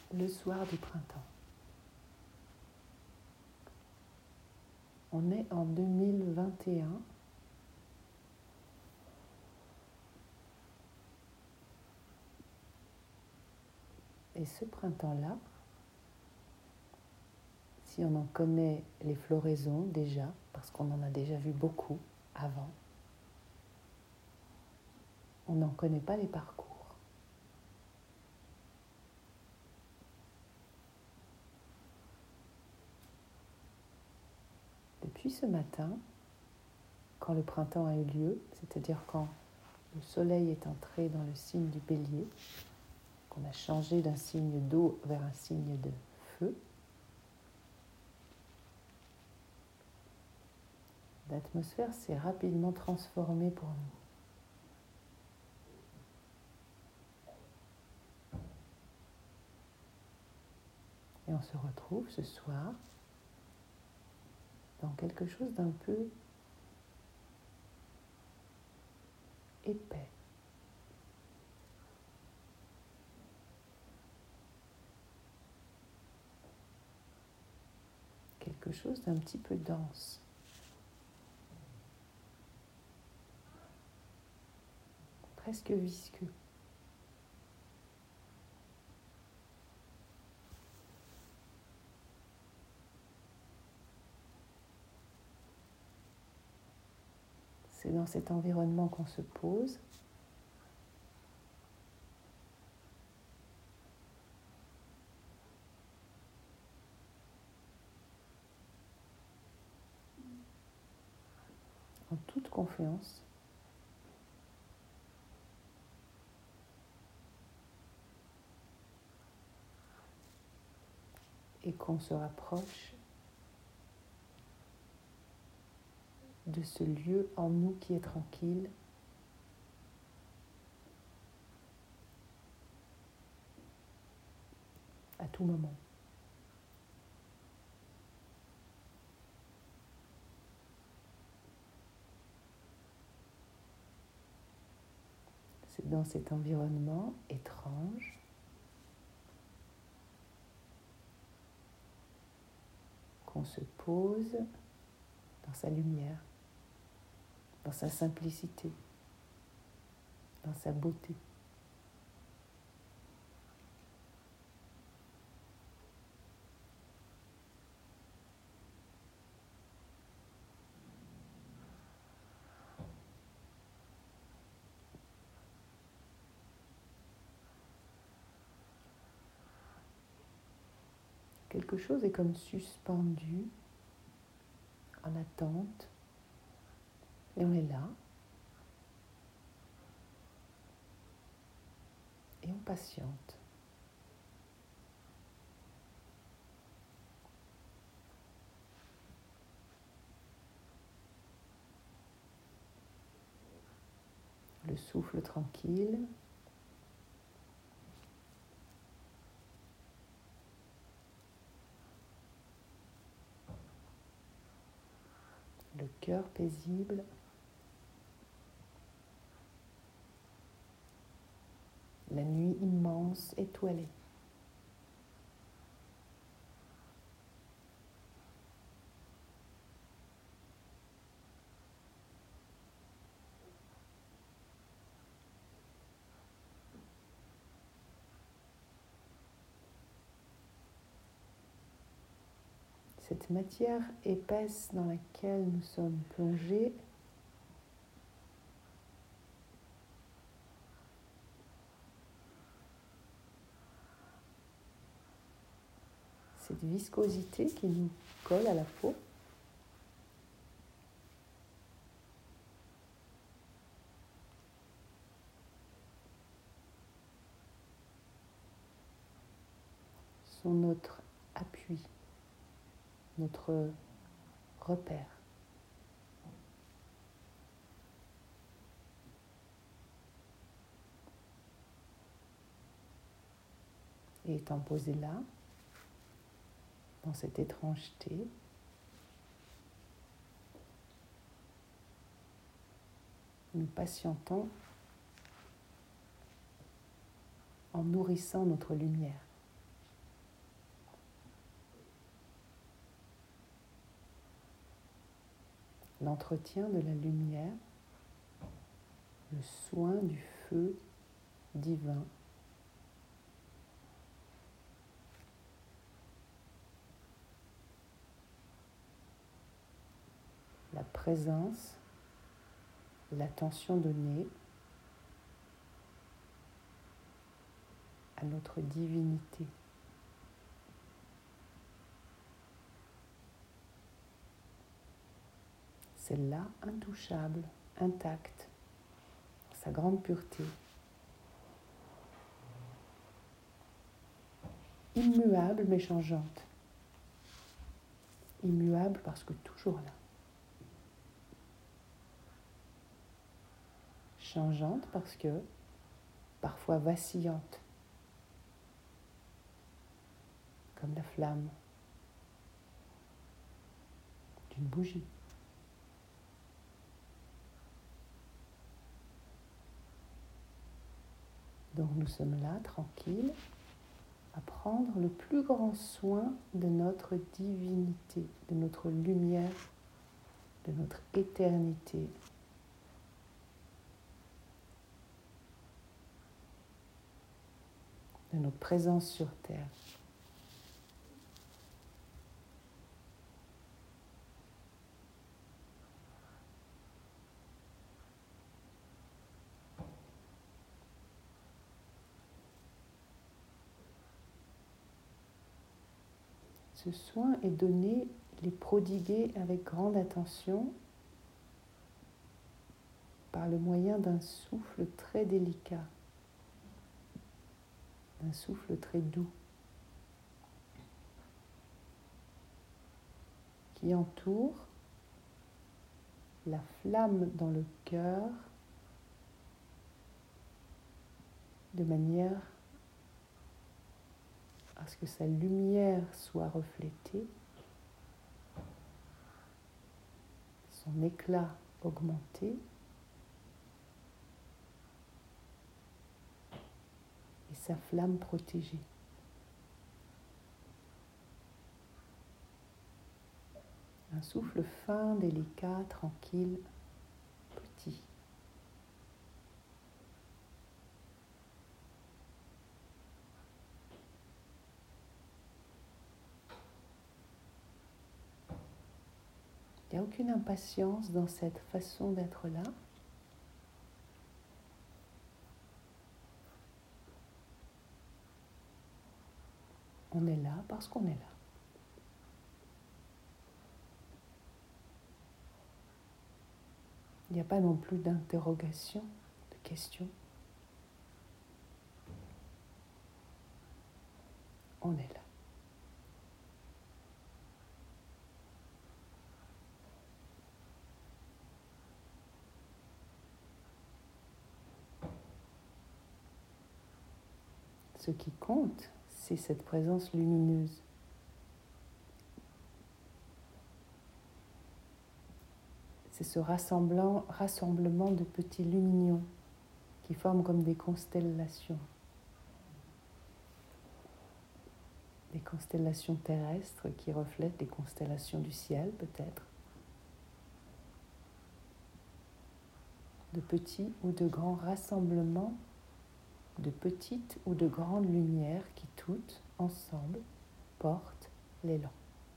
le soir du printemps. On est en 2021. Et ce printemps-là, si on en connaît les floraisons déjà, parce qu'on en a déjà vu beaucoup avant, on n'en connaît pas les parcours. Depuis ce matin, quand le printemps a eu lieu, c'est-à-dire quand le soleil est entré dans le signe du Bélier, qu'on a changé d'un signe d'eau vers un signe de feu, l'atmosphère s'est rapidement transformée pour nous. Et on se retrouve ce soir dans quelque chose d'un peu épais. Quelque chose d'un petit peu dense. Presque visqueux. C'est dans cet environnement qu'on se pose. En toute confiance. Et qu'on se rapproche de ce lieu en nous qui est tranquille, à tout moment. C'est dans cet environnement étrange qu'on se pose dans sa lumière, dans sa simplicité, dans sa beauté. Quelque chose est comme suspendu, en attente, et on est là, et on patiente. Le souffle tranquille, le cœur paisible, la nuit immense, étoilée. Cette matière épaisse dans laquelle nous sommes plongés cette viscosité qui nous colle à la peau, sont notre appui, notre repère. Et étant posé là, dans cette étrangeté, nous patientons en nourrissant notre lumière. l'entretien de la lumière, le soin du feu divin. La présence, l'attention donnée à notre divinité. Celle-là, intouchable, intacte, sa grande pureté. Immuable mais changeante. Immuable parce que toujours là. Changeante parce que parfois vacillante, comme la flamme d'une bougie. Donc nous sommes là, tranquilles, à prendre le plus grand soin de notre divinité, de notre lumière, de notre éternité. De notre présence sur Terre. Ce soin est donné, il est prodigué avec grande attention par le moyen d'un souffle très délicat, d'un souffle très doux qui entoure la flamme dans le cœur de manière à ce que sa lumière soit reflétée, son éclat augmenté et sa flamme protégée. Un souffle fin, délicat, tranquille, petit. Il n'y a aucune impatience dans cette façon d'être là. On est là parce qu'on est là. Il n'y a pas non plus d'interrogation, de question. On est là. Ce qui compte, c'est cette présence lumineuse. C'est ce rassemblement de petits luminions qui forment comme des constellations. Des constellations terrestres qui reflètent les constellations du ciel, peut-être. De petits ou de grands rassemblements, de petites ou de grandes lumières qui toutes, ensemble, portent l'élan.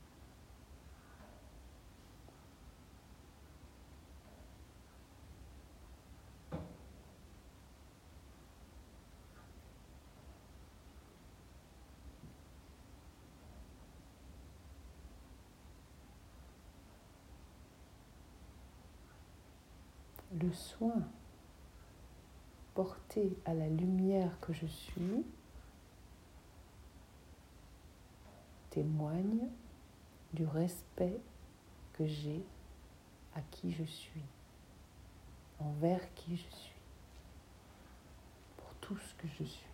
Le soin porté à la lumière que je suis témoigne du respect que j'ai à qui je suis, envers qui je suis, pour tout ce que je suis.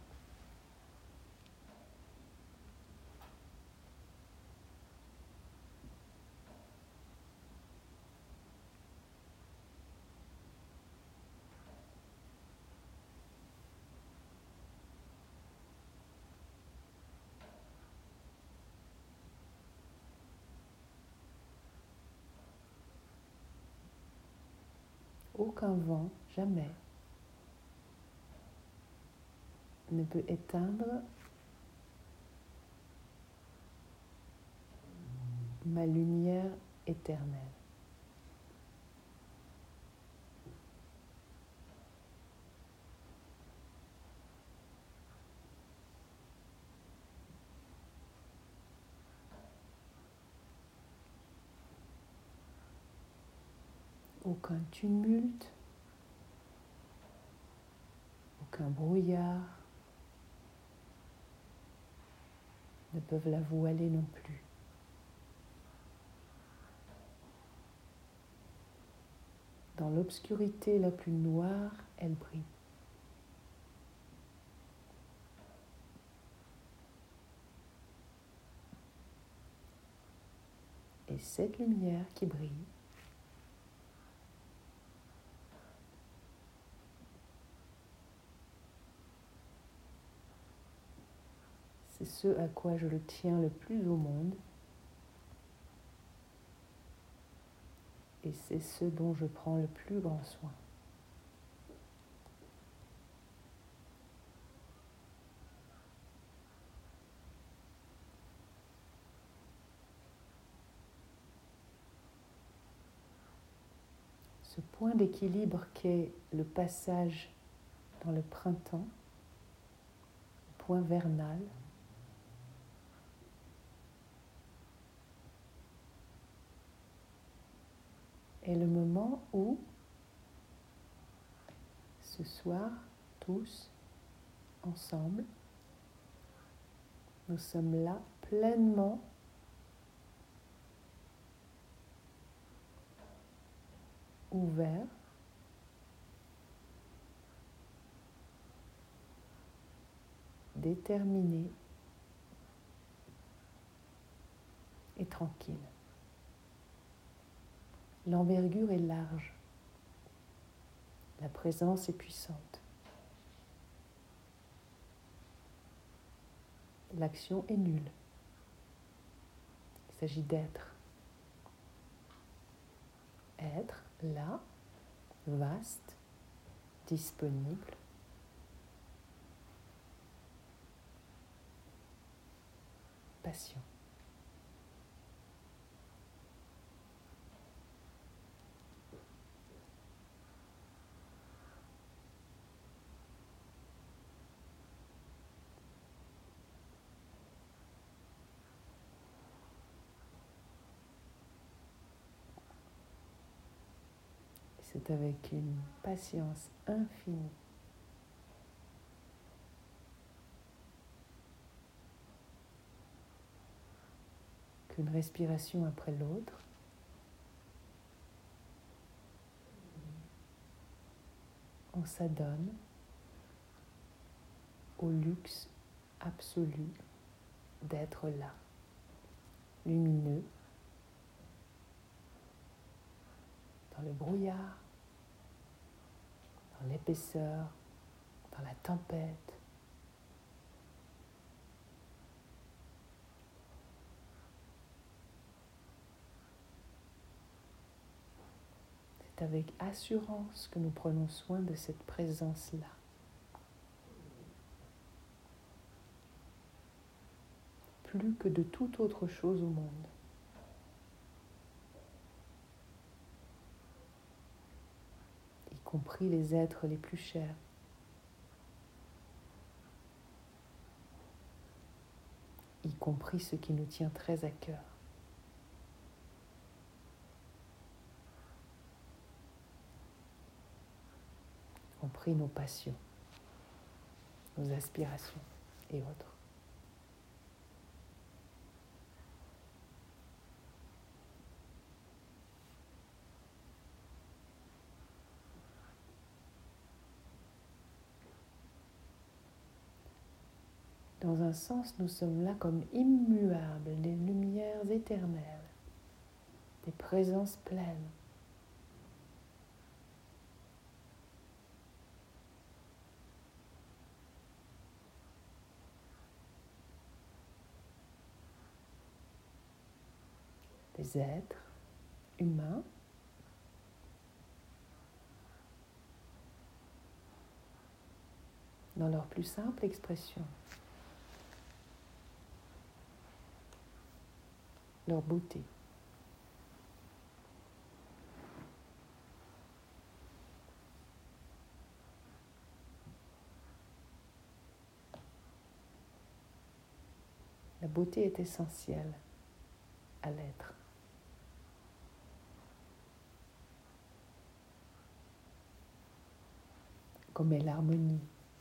Aucun vent, jamais, ne peut éteindre ma lumière éternelle. Aucun tumulte, aucun brouillard ne peuvent la voiler non plus. Dans l'obscurité la plus noire, elle brille. Et cette lumière qui brille, c'est ce à quoi je le tiens le plus au monde. Et c'est ce dont je prends le plus grand soin. Ce point d'équilibre qu'est le passage dans le printemps, le point vernal, est le moment où, ce soir, tous, ensemble, nous sommes là pleinement ouverts déterminés et tranquilles. L'envergure est large, la présence est puissante. L'action est nulle. Il s'agit d'être. Être là, vaste, disponible. Patient. C'est avec une patience infinie qu'une respiration après l'autre, on s'adonne au luxe absolu d'être là, lumineux, dans le brouillard, dans l'épaisseur, dans la tempête. C'est avec assurance que nous prenons soin de cette présence-là. Plus que de toute autre chose au monde. Y compris les êtres les plus chers. Y compris ce qui nous tient très à cœur. Y compris nos passions, nos aspirations et autres. Dans un sens, nous sommes là comme immuables, des lumières éternelles, des présences pleines. Des êtres humains dans leur plus simple expression, leur beauté. La beauté est essentielle à l'être. Comme est l'harmonie.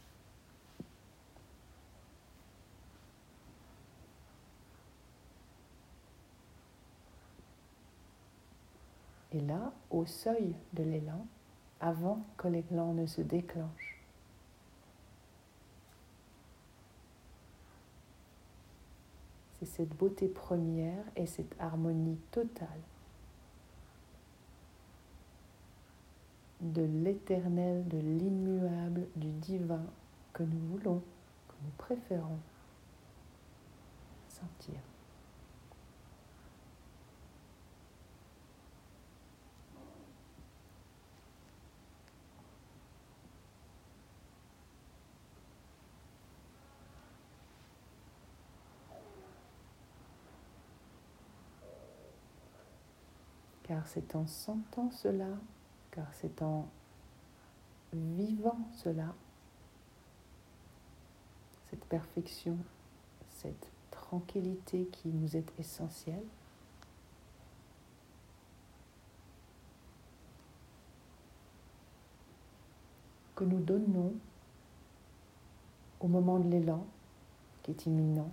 Et là, au seuil de l'élan, avant que l'élan ne se déclenche, c'est cette beauté première et cette harmonie totale de l'éternel, de l'immuable, du divin que nous voulons, que nous préférons sentir. Car c'est en sentant cela, car c'est en vivant cela, cette perfection, cette tranquillité qui nous est essentielle, que nous donnons au moment de l'élan qui est imminent,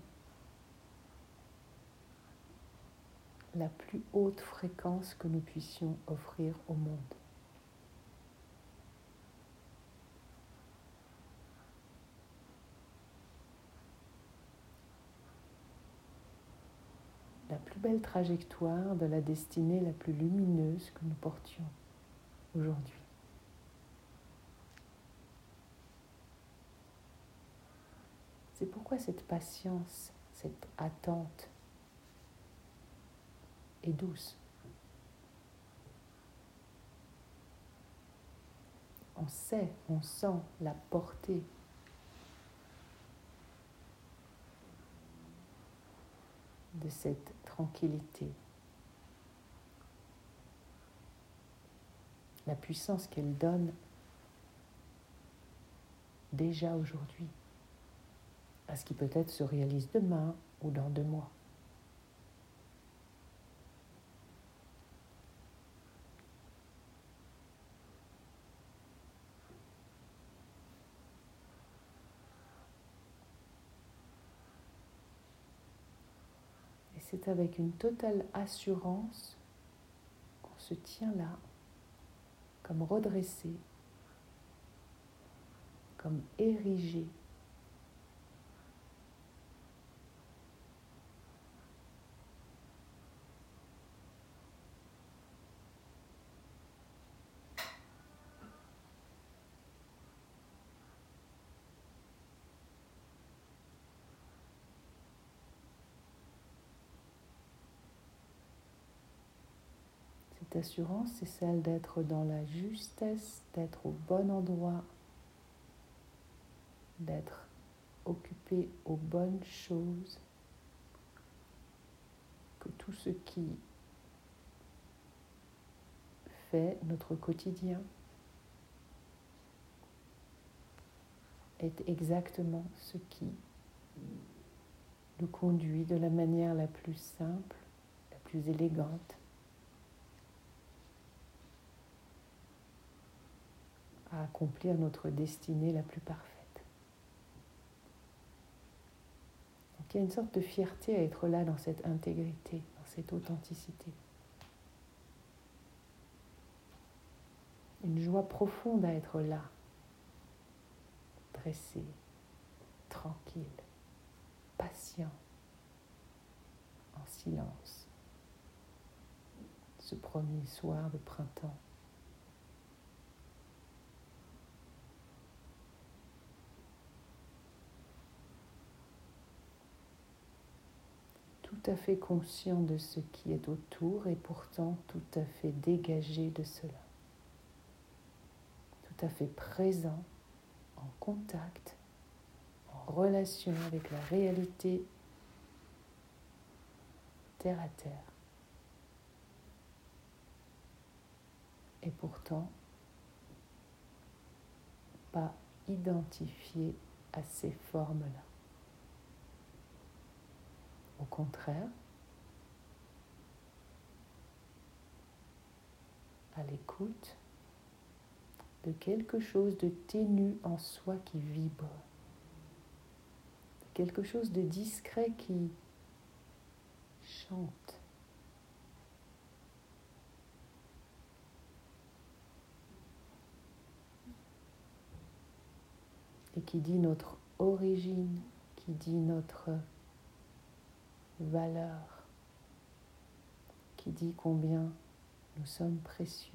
la plus haute fréquence que nous puissions offrir au monde. La plus belle trajectoire de la destinée la plus lumineuse que nous portions aujourd'hui. C'est pourquoi cette patience, cette attente est douce. On sait, on sent la portée de cette tranquillité, la puissance qu'elle donne déjà aujourd'hui, à ce qui peut-être se réalise demain ou dans 2 mois. Et c'est avec une totale assurance qu'on se tient là, comme redressé, comme érigé. Cette assurance, c'est celle d'être dans la justesse, d'être au bon endroit, d'être occupé aux bonnes choses, que tout ce qui fait notre quotidien est exactement ce qui nous conduit de la manière la plus simple, la plus élégante, à accomplir notre destinée la plus parfaite. Donc il y a une sorte de fierté à être là dans cette intégrité, dans cette authenticité. Une joie profonde à être là, dressé, tranquille, patient, en silence, ce premier soir de printemps. Tout à fait conscient de ce qui est autour et pourtant tout à fait dégagé de cela. Tout à fait présent, en contact relation avec la réalité terre à terre. Et pourtant, pas identifié à ces formes-là. Au contraire, à l'écoute de quelque chose de ténu en soi qui vibre, quelque chose de discret qui chante. Et qui dit notre origine, qui dit notre valeur, qui dit combien nous sommes précieux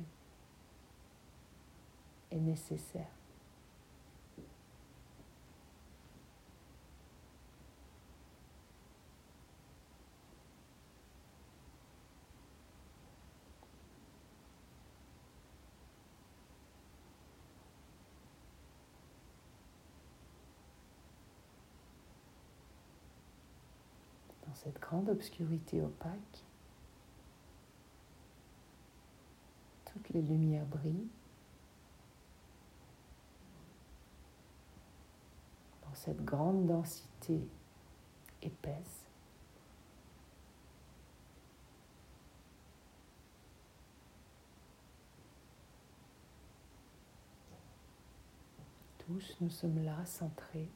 et nécessaires. Dans cette grande obscurité opaque, toutes les lumières brillent. Dans cette grande densité épaisse, tous nous sommes là, centrés,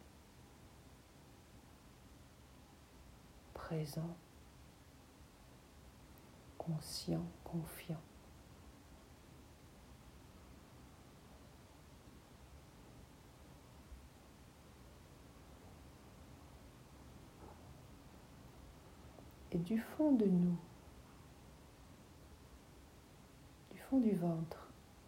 présents, conscients, confiants. Et du fond de nous, du fond du ventre,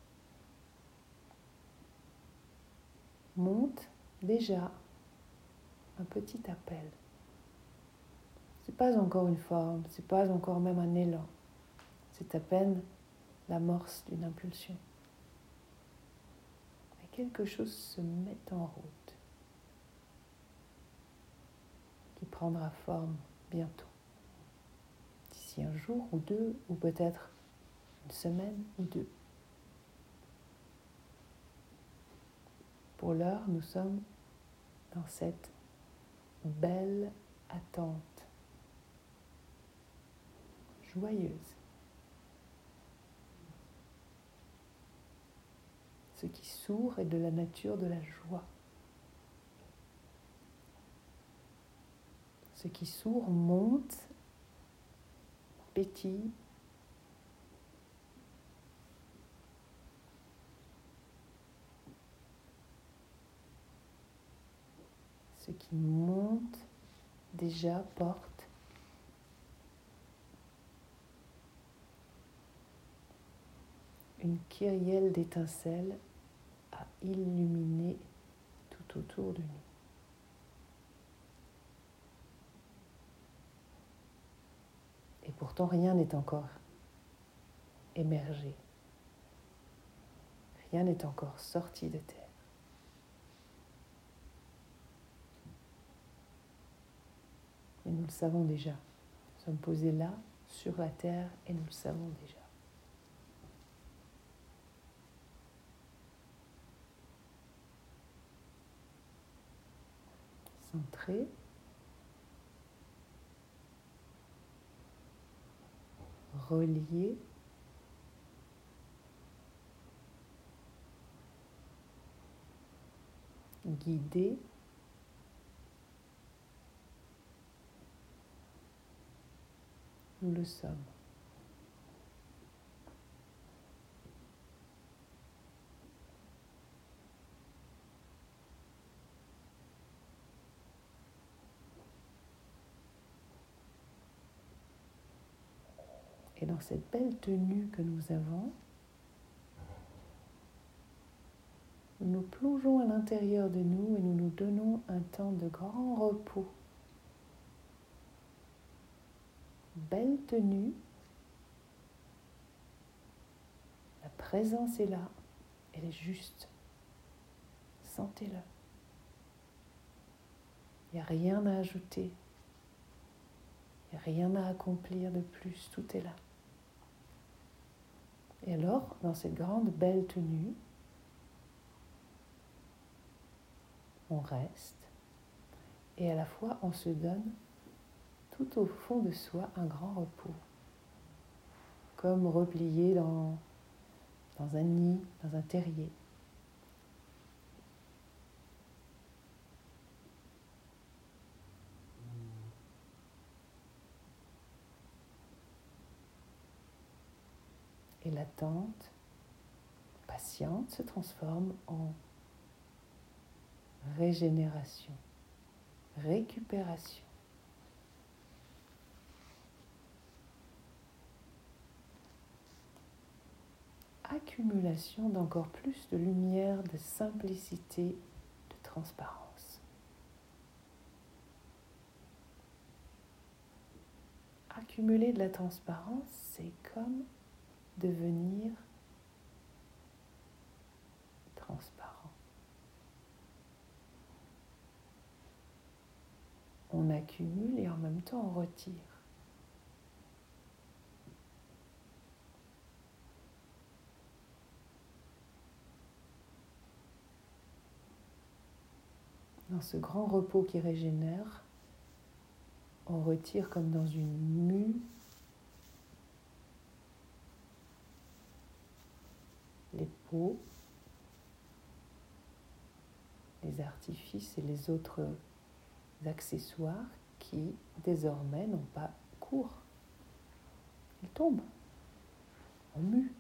monte déjà un petit appel. C'est pas encore une forme, c'est pas encore même un élan. C'est à peine l'amorce d'une impulsion. Mais quelque chose se met en route, qui prendra forme bientôt. D'ici un jour ou deux, ou peut-être une semaine ou deux. Pour l'heure, nous sommes dans cette belle attente, joyeuse. Ce qui sourd est de la nature de la joie. Ce qui sourd monte, pétille. Ce qui monte déjà porte une kyrielle d'étincelles à illuminer tout autour de nous. Et pourtant, rien n'est encore émergé. Rien n'est encore sorti de terre. Mais nous le savons déjà. Nous sommes posés là, sur la terre, et nous le savons déjà. Centré. Relié. Guidé. Nous le sommes. Et dans cette belle tenue que nous avons, nous nous plongeons à l'intérieur de nous et nous nous donnons un temps de grand repos. Belle tenue, la présence est là, elle est juste. Sentez-la. Il n'y a rien à ajouter. Il n'y a rien à accomplir de plus. Tout est là. Et alors, dans cette grande belle tenue, on reste et à la fois on se donne tout au fond de soi un grand repos, comme replié dans un nid, dans un terrier. Et l'attente, patiente, se transforme en régénération, récupération. Accumulation d'encore plus de lumière, de simplicité, de transparence. Accumuler de la transparence, c'est comme devenir transparent. On accumule et en même temps on retire. Dans ce grand repos qui régénère, on retire comme dans une mue les pots, les artifices et les autres accessoires qui désormais n'ont pas cours. Ils tombent en mue.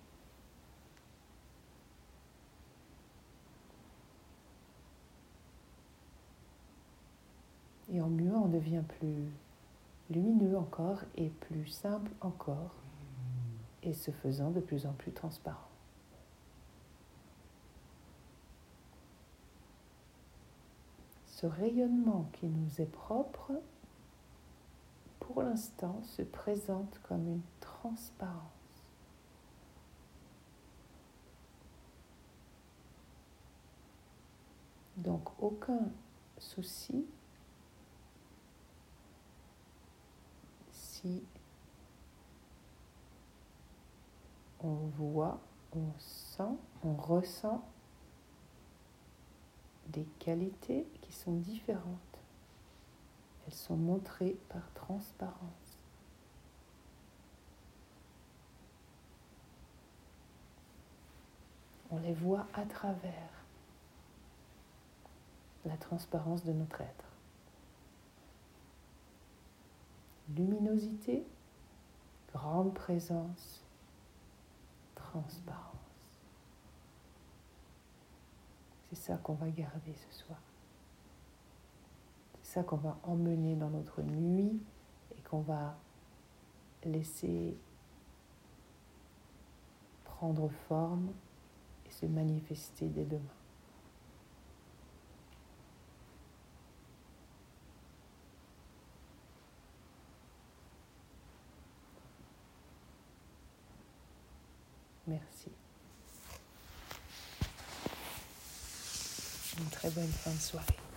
Et en muant, on devient plus lumineux encore et plus simple encore, et se faisant de plus en plus transparent. Ce rayonnement qui nous est propre, pour l'instant, se présente comme une transparence. Donc, aucun souci si on voit, on sent, on ressent des qualités qui sont différentes. Elles sont montrées par transparence. On les voit à travers la transparence de notre être. Luminosité, grande présence, transparence. C'est ça qu'on va garder ce soir. C'est ça qu'on va emmener dans notre nuit et qu'on va laisser prendre forme et se manifester dès demain. Merci. Une très bonne fin de soirée.